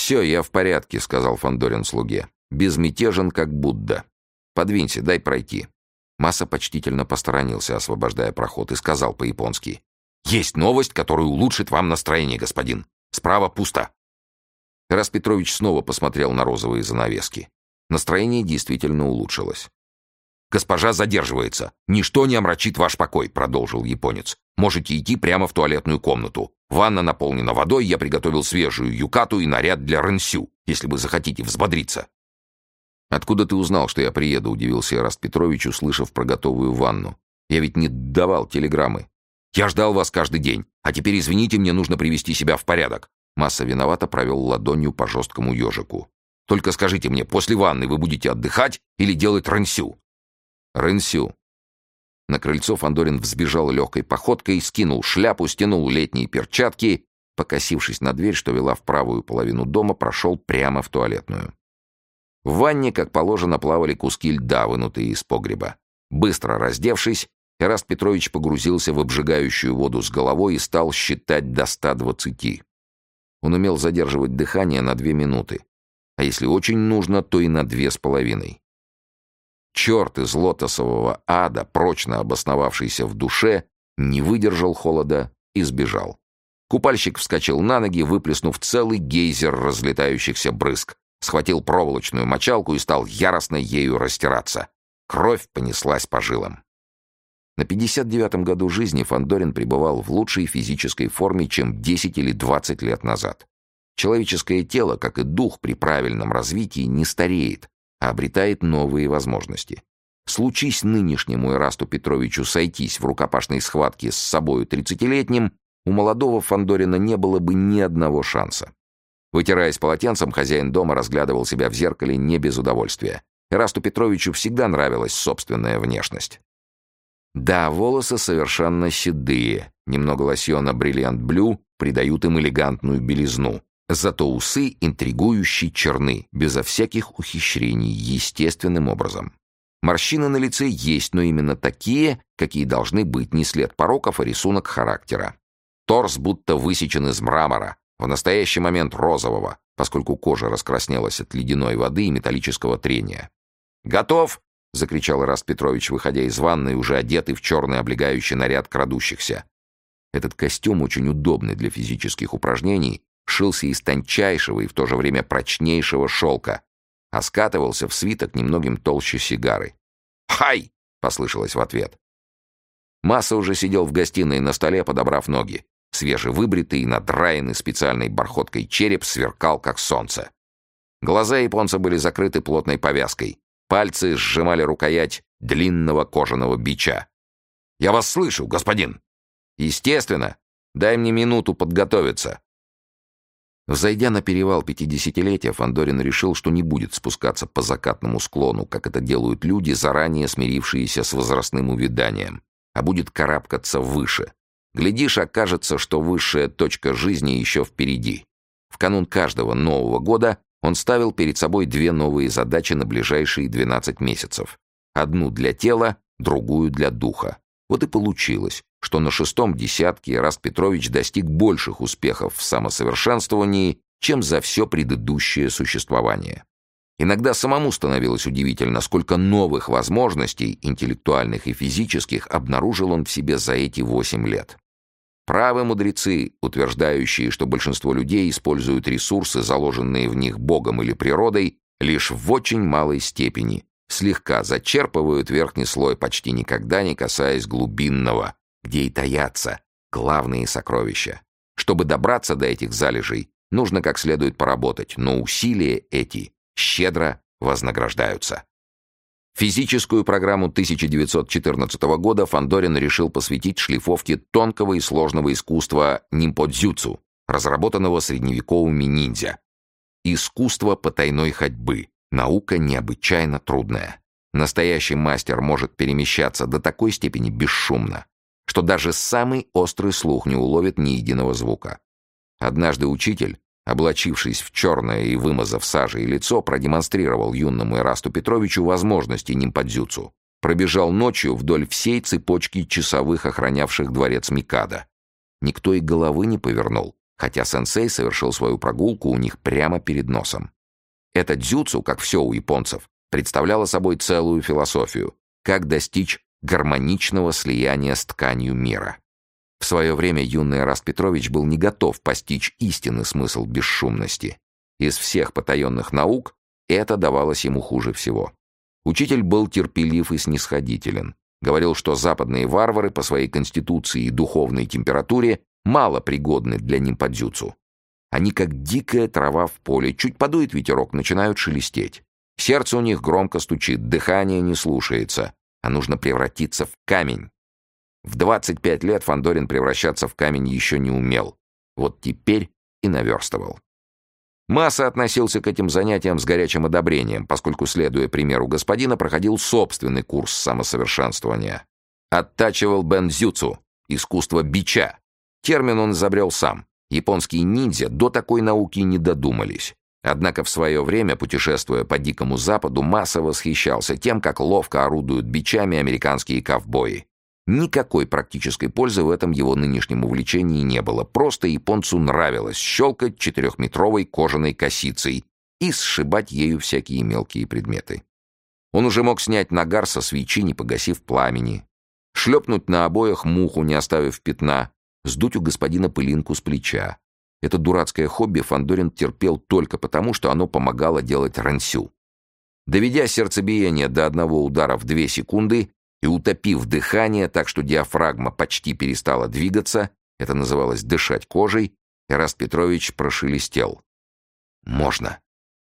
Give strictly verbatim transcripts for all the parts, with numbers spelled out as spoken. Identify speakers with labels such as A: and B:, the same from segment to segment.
A: «Все, я в порядке», — сказал Фандорин слуге. «Безмятежен, как Будда. Подвинься, дай пройти». Масса почтительно посторонился, освобождая проход, и сказал по-японски: «Есть новость, которая улучшит вам настроение, господин. Справа пусто». Эраст Петрович снова посмотрел на розовые занавески. Настроение действительно улучшилось. «Госпожа задерживается. Ничто не омрачит ваш покой», — продолжил японец. «Можете идти прямо в туалетную комнату. Ванна наполнена водой, я приготовил свежую юкату и наряд для рэнсю, если вы захотите взбодриться». «Откуда ты узнал, что я приеду?» — удивился Эраст Петрович, услышав про готовую ванну. «Я ведь не давал телеграммы». «Я ждал вас каждый день. А теперь, извините, мне нужно привести себя в порядок». Масса виновато провел ладонью по жесткому ежику. «Только скажите мне, после ванны вы будете отдыхать или делать рэнсю?» «Рэнсю». На крыльцо Фандорин взбежал легкой походкой, скинул шляпу, стянул летние перчатки, покосившись на дверь, что вела в правую половину дома, прошел прямо в туалетную. В ванне, как положено, плавали куски льда, вынутые из погреба. Быстро раздевшись, Эраст Петрович погрузился в обжигающую воду с головой и стал считать до ста двадцати. Он умел задерживать дыхание на две минуты, а если очень нужно, то и на две с половиной. Черт из лотосового ада, прочно обосновавшийся в душе, не выдержал холода и сбежал. Купальщик вскочил на ноги, выплеснув целый гейзер разлетающихся брызг, схватил проволочную мочалку и стал яростно ею растираться. Кровь понеслась по жилам. На пятьдесят девятом году жизни Фандорин пребывал в лучшей физической форме, чем десять или двадцать лет назад. Человеческое тело, как и дух при правильном развитии, не стареет, а обретает новые возможности. Случись нынешнему Эрасту Петровичу сойтись в рукопашной схватке с собою тридцатилетним, у молодого Фандорина не было бы ни одного шанса. Вытираясь полотенцем, хозяин дома разглядывал себя в зеркале не без удовольствия. Эрасту Петровичу всегда нравилась собственная внешность. Да, волосы совершенно седые, немного лосьона «Бриллиант Блю» придают им элегантную белизну. Зато усы интригующе черны, безо всяких ухищрений, естественным образом. Морщины на лице есть, но именно такие, какие должны быть, не след пороков, а рисунок характера. Торс будто высечен из мрамора, в настоящий момент розового, поскольку кожа раскраснелась от ледяной воды и металлического трения. «Готов!» — закричал Эраст Петрович, выходя из ванной, уже одетый в черный облегающий наряд крадущихся. Этот костюм, очень удобный для физических упражнений, шился из тончайшего и в то же время прочнейшего шелка, а скатывался в свиток немногим толще сигары. «Хай!» — послышалось в ответ. Масса уже сидел в гостиной на столе, подобрав ноги. Свежевыбритый и надраенный специальной бархоткой череп сверкал, как солнце. Глаза японца были закрыты плотной повязкой. Пальцы сжимали рукоять длинного кожаного бича. «Я вас слышу, господин!» «Естественно! Дай мне минуту подготовиться!» Взойдя на перевал пятидесятилетия, Фандорин решил, что не будет спускаться по закатному склону, как это делают люди, заранее смирившиеся с возрастным увяданием, а будет карабкаться выше. Глядишь, окажется, что высшая точка жизни еще впереди. В канун каждого Нового года он ставил перед собой две новые задачи на ближайшие двенадцать месяцев. Одну для тела, другую для духа. Вот и получилось, что на шестом десятке Эраст Петрович достиг больших успехов в самосовершенствовании, чем за все предыдущее существование. Иногда самому становилось удивительно, сколько новых возможностей, интеллектуальных и физических, обнаружил он в себе за эти восемь лет. Правы мудрецы, утверждающие, что большинство людей используют ресурсы, заложенные в них Богом или природой, лишь в очень малой степени, слегка зачерпывают верхний слой, почти никогда не касаясь глубинного, где и таятся главные сокровища. Чтобы добраться до этих залежей, нужно как следует поработать, но усилия эти щедро вознаграждаются. Физическую программу тысяча девятьсот четырнадцатого года Фандорин решил посвятить шлифовке тонкого и сложного искусства нимподзюцу, разработанного средневековыми ниндзя. Искусство потайной ходьбы. Наука необычайно трудная. Настоящий мастер может перемещаться до такой степени бесшумно, что даже самый острый слух не уловит ни единого звука. Однажды учитель, облачившись в черное и вымазав сажей лицо, продемонстрировал юному Эрасту Петровичу возможности нимподзюцу. Пробежал ночью вдоль всей цепочки часовых, охранявших дворец Микадо. Никто и головы не повернул, хотя сенсей совершил свою прогулку у них прямо перед носом. Это дзюцу, как все у японцев, представляло собой целую философию, как достичь гармоничного слияния с тканью мира. В свое время юный Эраст Петрович был не готов постичь истинный смысл бесшумности. Из всех потаенных наук это давалось ему хуже всего. Учитель был терпелив и снисходителен. Говорил, что западные варвары по своей конституции и духовной температуре мало пригодны для нимпадзюцу. Они как дикая трава в поле, чуть подует ветерок, начинают шелестеть. Сердце у них громко стучит, дыхание не слушается, а нужно превратиться в камень. В двадцать пять лет Фандорин превращаться в камень еще не умел. Вот теперь и наверстывал. Маса относился к этим занятиям с горячим одобрением, поскольку, следуя примеру господина, проходил собственный курс самосовершенствования. Оттачивал бэнзюцу, искусство бича. Термин он изобрел сам. Японские ниндзя до такой науки не додумались. Однако в свое время, путешествуя по Дикому Западу, Маса восхищался тем, как ловко орудуют бичами американские ковбои. Никакой практической пользы в этом его нынешнем увлечении не было. Просто японцу нравилось щелкать четырехметровой кожаной косицей и сшибать ею всякие мелкие предметы. Он уже мог снять нагар со свечи, не погасив пламени, шлепнуть на обоях муху, не оставив пятна, сдуть у господина пылинку с плеча. Это дурацкое хобби Фандорин терпел только потому, что оно помогало делать рансю. Доведя сердцебиение до одного удара в две секунды и утопив дыхание так, что диафрагма почти перестала двигаться, это называлось дышать кожей, Эраст Петрович прошелестел. «Можно».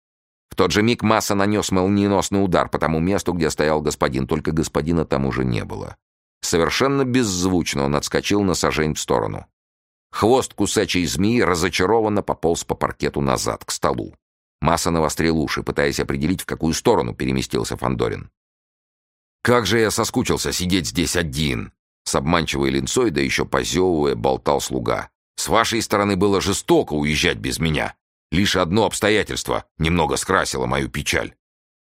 A: В тот же миг Маса нанес молниеносный удар по тому месту, где стоял господин, только господина там уже не было. Совершенно беззвучно он отскочил на сажень в сторону. Хвост кусачей змеи разочарованно пополз по паркету назад, к столу. Маса навострил уши, пытаясь определить, в какую сторону переместился Фандорин. «Как же я соскучился сидеть здесь один!» С обманчивой линцой, да еще позевывая, болтал слуга. «С вашей стороны было жестоко уезжать без меня. Лишь одно обстоятельство немного скрасило мою печаль».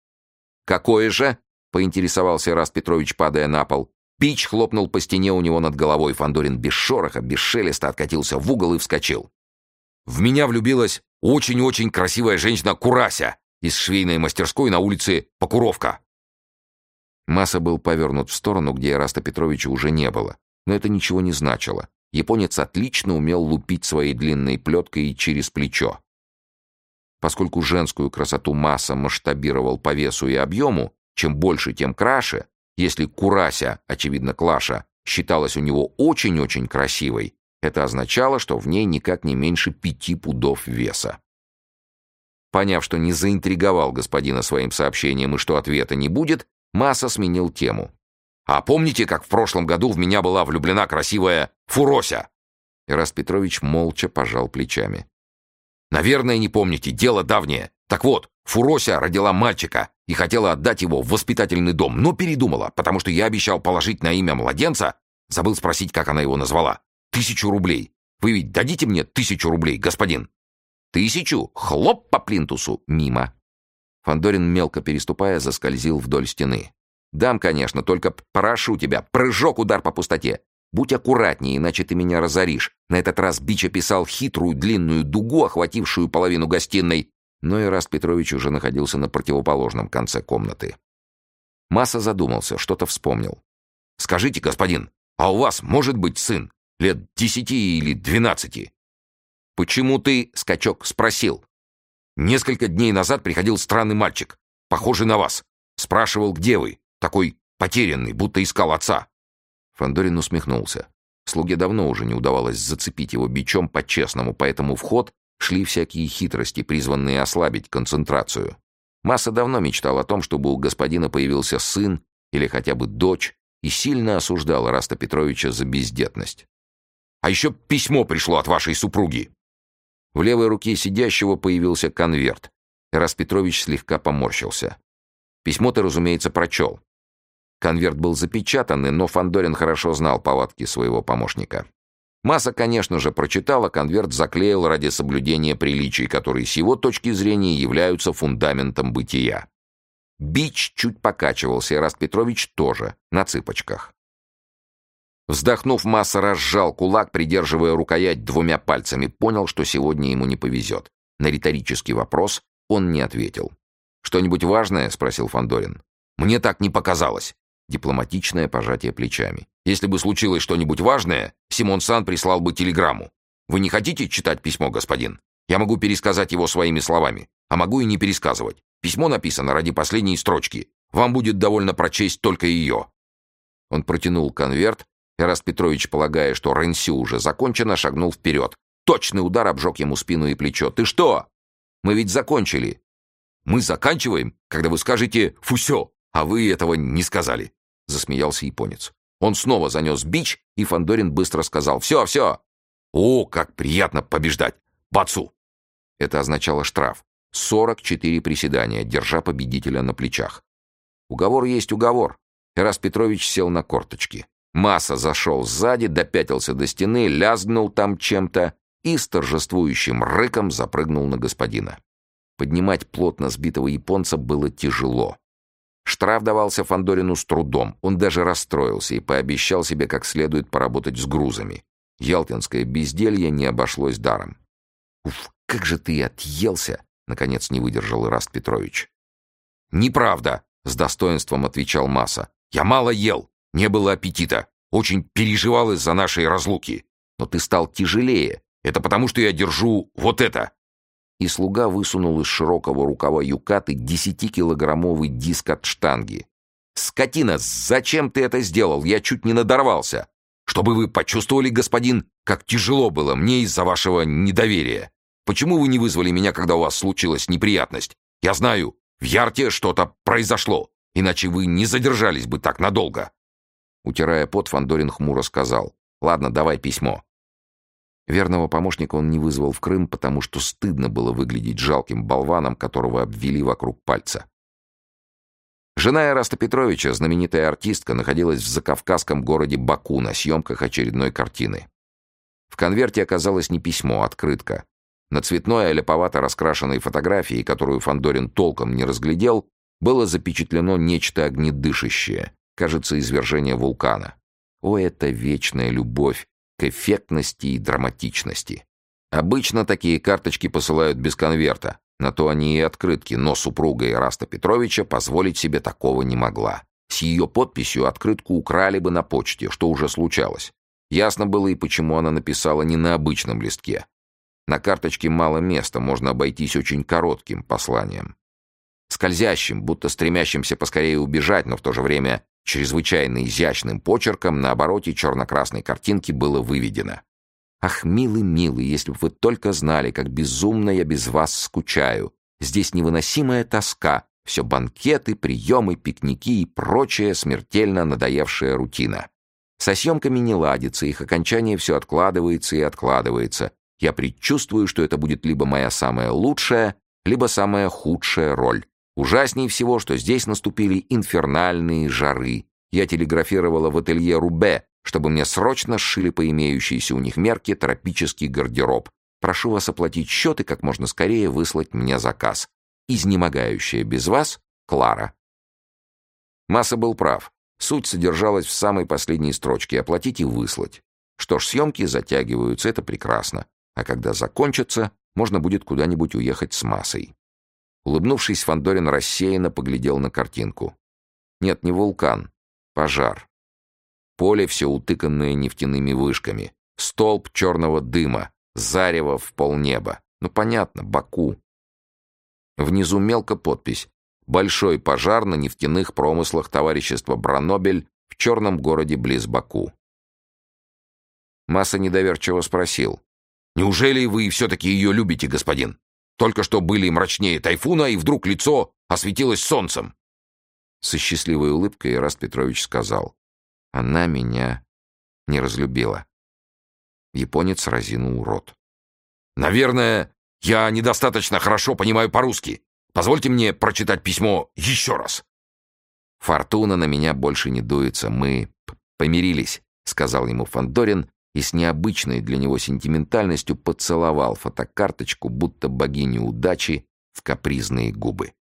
A: «Какое же?» — поинтересовался Эраст Петрович, падая на пол. Пич хлопнул по стене у него над головой. Фандорин без шороха, без шелеста откатился в угол и вскочил. «В меня влюбилась очень-очень красивая женщина Курася из швейной мастерской на улице Покуровка». Маса был повернут в сторону, где Эраста Петровича уже не было. Но это ничего не значило. Японец отлично умел лупить своей длинной плеткой через плечо. Поскольку женскую красоту Маса масштабировал по весу и объему, чем больше, тем краше, если Курася, очевидно Клаша, считалась у него очень-очень красивой, это означало, что в ней никак не меньше пяти пудов веса. Поняв, что не заинтриговал господина своим сообщением и что ответа не будет, Маса сменил тему. «А помните, как в прошлом году в меня была влюблена красивая Фурося?» Эраст Петрович молча пожал плечами. «Наверное, не помните, дело давнее. Так вот, Фурося родила мальчика и хотела отдать его в воспитательный дом, но передумала, потому что я обещал положить на имя младенца, забыл спросить, как она его назвала, тысячу рублей. Вы ведь дадите мне тысячу рублей, господин?» «Тысячу? Хлоп по плинтусу!» Мимо. Фандорин, мелко переступая, заскользил вдоль стены. «Дам, конечно, только прошу тебя, прыжок, удар по пустоте. Будь аккуратнее, иначе ты меня разоришь». На этот раз Бич описал хитрую длинную дугу, охватившую половину гостиной, но Эраст Петрович уже находился на противоположном конце комнаты. Маса задумался, что-то вспомнил. «Скажите, господин, а у вас может быть сын? Лет десяти или двенадцати?» «Почему ты, скачок, спросил?» «Несколько дней назад приходил странный мальчик, похожий на вас. Спрашивал, где вы, такой потерянный, будто искал отца». Фандорин усмехнулся. Слуге давно уже не удавалось зацепить его бичом по-честному, поэтому в ход шли всякие хитрости, призванные ослабить концентрацию. Маса давно мечтал о том, чтобы у господина появился сын или хотя бы дочь, и сильно осуждал Эраста Петровича за бездетность. «А еще письмо пришло от вашей супруги». В левой руке сидящего появился конверт. Эраст Петрович слегка поморщился. Письмо ты, разумеется, прочел. Конверт был запечатанный, но Фандорин хорошо знал повадки своего помощника. Маса, конечно же, прочитал, а конверт заклеил ради соблюдения приличий, которые с его точки зрения являются фундаментом бытия. Бич чуть покачивался, Эраст Петрович тоже, на цыпочках. Вздохнув, Масса разжал кулак, придерживая рукоять двумя пальцами, понял, что сегодня ему не повезет. На риторический вопрос он не ответил. «Что-нибудь важное?» — спросил Фандорин. «Мне так не показалось». Дипломатичное пожатие плечами. «Если бы случилось что-нибудь важное, Симон Сан прислал бы телеграмму. Вы не хотите читать письмо, господин? Я могу пересказать его своими словами, а могу и не пересказывать. Письмо написано ради последней строчки. Вам будет довольно прочесть только ее». Он протянул конверт. Эраст Петрович, полагая, что рэнсю уже закончено, шагнул вперед. Точный удар обжег ему спину и плечо. «Ты что? Мы ведь закончили». «Мы заканчиваем, когда вы скажете «фусё», а вы этого не сказали», — засмеялся японец. Он снова занес бич, и Фандорин быстро сказал «Все, все». «О, как приятно побеждать! Бацу!» Это означало штраф. сорок четыре приседания, держа победителя на плечах. Уговор есть уговор. Эраст Петрович сел на корточки. Масса зашел сзади, допятился до стены, лязгнул там чем-то и с торжествующим рыком запрыгнул на господина. Поднимать плотно сбитого японца было тяжело. Штраф давался Фандорину с трудом. Он даже расстроился и пообещал себе как следует поработать с грузами. Ялтинское безделье не обошлось даром. «Уф, как же ты отъелся!» — наконец не выдержал Эраст Петрович. «Неправда!» — с достоинством отвечал Масса. «Я мало ел, не было аппетита, очень переживал из-за нашей разлуки. Но ты стал тяжелее. Это потому, что я держу вот это!» И слуга высунул из широкого рукава юкаты десятикилограммовый диск от штанги. «Скотина, зачем ты это сделал? Я чуть не надорвался. Чтобы вы почувствовали, господин, как тяжело было мне из-за вашего недоверия. Почему вы не вызвали меня, когда у вас случилась неприятность? Я знаю, в Ярте что-то произошло, иначе вы не задержались бы так надолго». Утирая пот, Фандорин хмуро сказал: «Ладно, давай письмо». Верного помощника он не вызвал в Крым, потому что стыдно было выглядеть жалким болваном, которого обвели вокруг пальца. Жена Эраста Петровича, знаменитая артистка, находилась в закавказском городе Баку на съемках очередной картины. В конверте оказалось не письмо, а открытка. На цветной, а ляповато раскрашенной фотографии, которую Фандорин толком не разглядел, было запечатлено нечто огнедышащее, кажется, извержение вулкана. О, это вечная любовь к эффектности и драматичности. Обычно такие карточки посылают без конверта, на то они и открытки, но супруга Эраста Петровича позволить себе такого не могла. С ее подписью открытку украли бы на почте, что уже случалось. Ясно было и почему она написала не на обычном листке. На карточке мало места, можно обойтись очень коротким посланием. Скользящим, будто стремящимся поскорее убежать, но в то же время чрезвычайно изящным почерком на обороте черно-красной картинки было выведено: «Ах, милый, милый, если бы вы только знали, как безумно я без вас скучаю. Здесь невыносимая тоска, все банкеты, приемы, пикники и прочая смертельно надоевшая рутина. Со съемками не ладится, их окончание все откладывается и откладывается. Я предчувствую, что это будет либо моя самая лучшая, либо самая худшая роль. Ужасней всего, что здесь наступили инфернальные жары. Я телеграфировала в ателье Рубе, чтобы мне срочно сшили по имеющейся у них мерке тропический гардероб. Прошу вас оплатить счет и как можно скорее выслать мне заказ. Изнемогающая без вас Клара». Масса был прав. Суть содержалась в самой последней строчке: оплатить и выслать. Что ж, съемки затягиваются, это прекрасно. А когда закончатся, можно будет куда-нибудь уехать с Массой. Улыбнувшись, Фандорин рассеянно поглядел на картинку. Нет, не вулкан. Пожар. Поле, все утыканное нефтяными вышками. Столб черного дыма. Зарево в полнеба. Ну, понятно, Баку. Внизу мелко подпись: «Большой пожар на нефтяных промыслах товарищества Бранобель в черном городе близ Баку». Масса недоверчиво спросил: «Неужели вы все-таки ее любите, господин? Только что были мрачнее тайфуна, и вдруг лицо осветилось солнцем». Со счастливой улыбкой Эраст Петрович сказал: «Она меня не разлюбила». Японец разинул рот. «Наверное, я недостаточно хорошо понимаю по-русски. Позвольте мне прочитать письмо еще раз». «Фортуна на меня больше не дуется. Мы помирились», — сказал ему Фандорин, и с необычной для него сентиментальностью поцеловал фотокарточку, будто богиню удачи, в капризные губы.